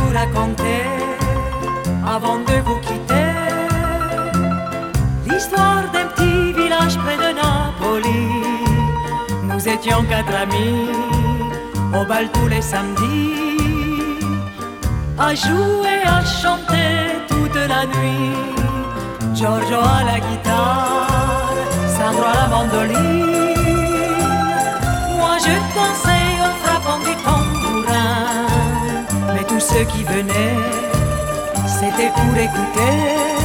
vous raconter, avant de vous quitter, l'histoire d'un petit village près de Napoli. Nous étions 4 amis, au bal tous les samedis, à jouer, à chanter toute la nuit. Giorgio à la guitare, Sandro à la mandoline. Moi je dansais en frappant des tambourins, mais tous ceux qui venaient, c'était pour écouter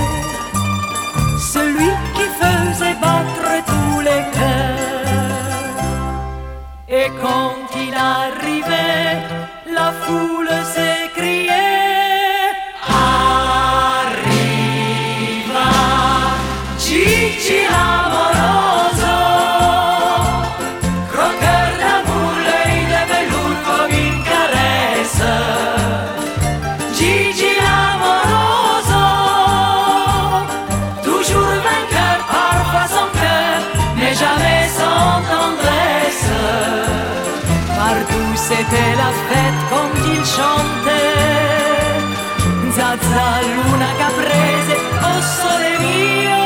celui qui faisait battre tous les cœurs. Et quand il arrivait, la foule s'écriait: arriva Gigi l'amoroso, croqueur d'amour, l'œil de velours comme une caresse. Gigi l'amoroso, toujours vainqueur, parfois sans cœur, mais jamais sans tendresse. Partout c'était la fête quand il chantait: Zazza, Luna, Caprese, oh sole mio.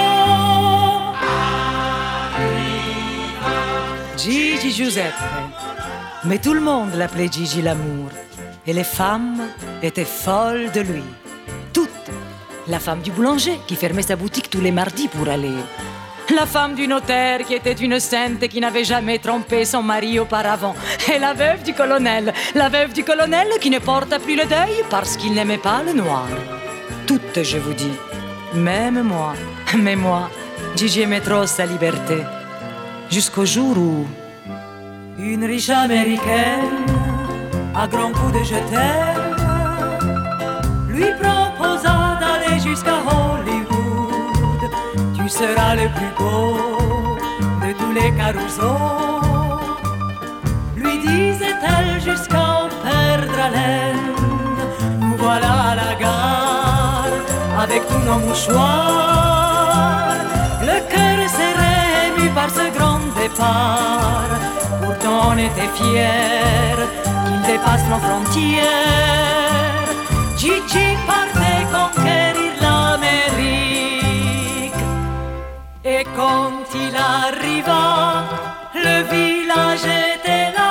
Gigi Giuseppe. Mais tout le monde l'appelait Gigi l'amour. Et les femmes étaient folles de lui. Toutes. La femme du boulanger qui fermait sa boutique tous les mardis pour aller. La femme du notaire qui était une sainte et qui n'avait jamais trompé son mari auparavant. Et la veuve du colonel. La veuve du colonel qui ne porta plus le deuil parce qu'il n'aimait pas le noir. Toutes, je vous dis. Même moi. Mais moi, Gigi aimait trop sa liberté. Jusqu'au jour où une riche américaine, à grands coups de je t'aime, lui proposa d'aller jusqu'à Hollywood. Tu seras le plus beau de tous les carousaux, lui disait-elle jusqu'à en perdre haleine. Nous voilà à la gare avec tous nos mouchoirs, le cœur serré, ému par ce grand départ. Pourtant on était fiers qu'il dépasse nos frontières. Gigi partait conquérir l'Amérique. Et quand il arriva, le village était là.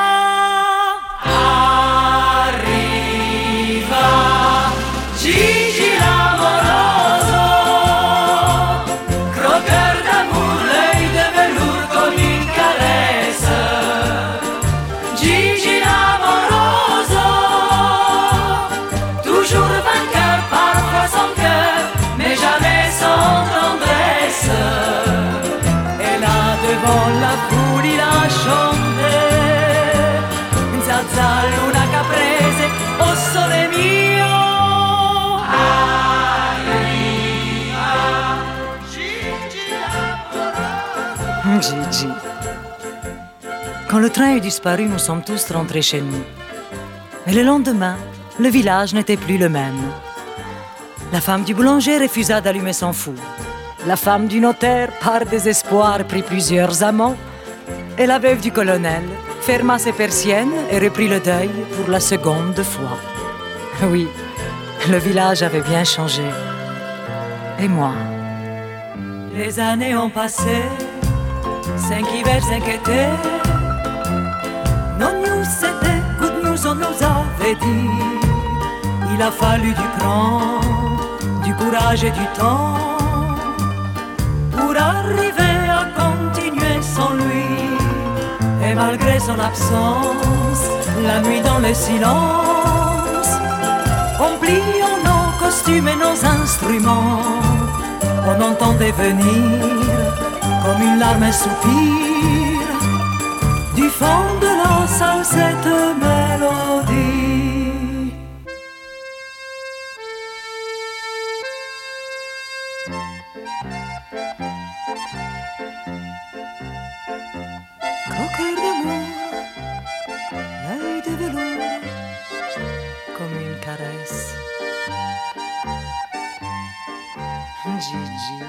Arriva Gigi l'amoroso, croqueur d'amour, l'œil de velours comme une caresse. Gigi l'amoroso, toujours vainqueur, parfois sans cœur, mais jamais sans tendresse. Et là devant la foule il a chanté: Zazza, Luna, Caprese, oh sole mio. Gigi. Quand le train est disparu, nous sommes tous rentrés chez nous. Mais le lendemain, le village n'était plus le même. La femme du boulanger refusa d'allumer son four. La femme du notaire, par désespoir, prit plusieurs amants. Et la veuve du colonel ferma ses persiennes et reprit le deuil pour la seconde fois. Oui, le village avait bien changé. Et moi? Les années ont passé, 5 hivers, 5 étés. Non news, c'était good news, on nous avait dit. Il a fallu du cran, du courage et du temps pour arriver à continuer sans lui. Et malgré son absence, la nuit dans le silence, en pliant nos costumes et nos instruments, on entendait venir comme une larme, un soupir du fond de la salle, cette mélodie. Croqueur d'amour, l'œil de velours comme une caresse. Gigi.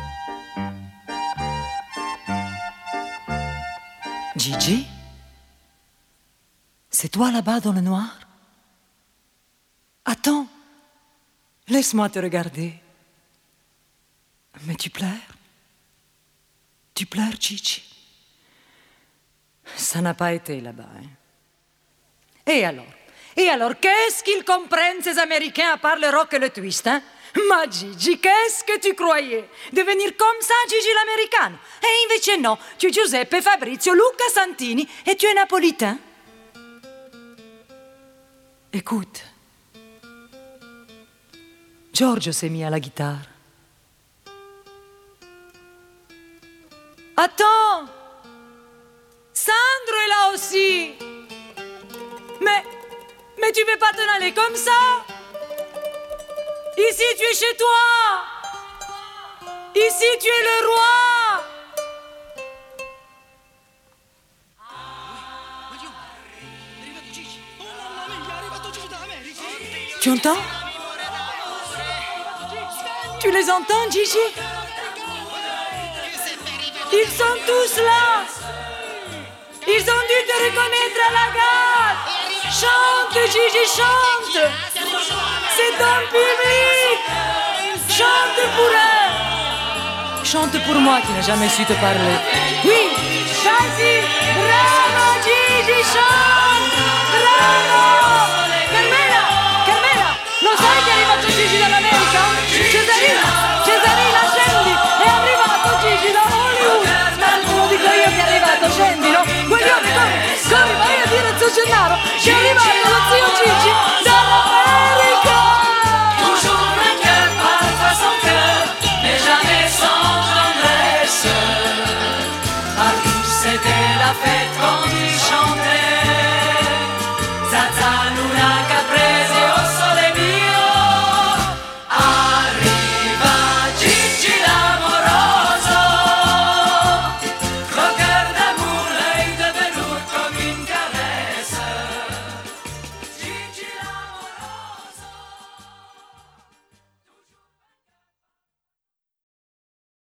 Gigi? C'est toi là-bas dans le noir? Attends, Laisse-moi te regarder. Mais tu pleures? Tu pleures, Gigi? Ça n'a pas été là-bas, hein? Et alors, qu'est-ce qu'ils comprennent, ces Américains, à part le rock et le twist, hein? Ma Gigi, qu'est-ce que tu croyais? Devenir comme ça, Gigi l'americano? E invece no, tu es Giuseppe, Fabrizio, Luca Santini et tu es napolitain. Écoute, Giorgio s'est mis à la guitare. Attends, Sandro est là aussi. Mais tu peux pas t'en aller comme ça. Ici, tu es chez toi. Ici, tu es le roi. Tu entends? Tu les entends, Gigi? Ils sont tous là. Ils ont dû te reconnaître à la gare. Chante, Gigi, chante. C'est ton public. Chante pour eux. Chante pour moi qui n'ai jamais su te parler. Oui, vas-y. Bravo, Gigi, chante. Bravo. Carmela, lo sai che è arrivato Gigi dall'America? Cesarina, scendi. È arrivato Gigi da Hollywood. Tanto lo dico io che è arrivato, scendilo. Guaglione, corri, vai a dire a zio Gennaro che è arrivato lo zio Gigi dall'America. Toujours un cœur, parfois sans cœur, mais jamais sans tendresse. Partout c'était la fête quand il chantait. Zazalula.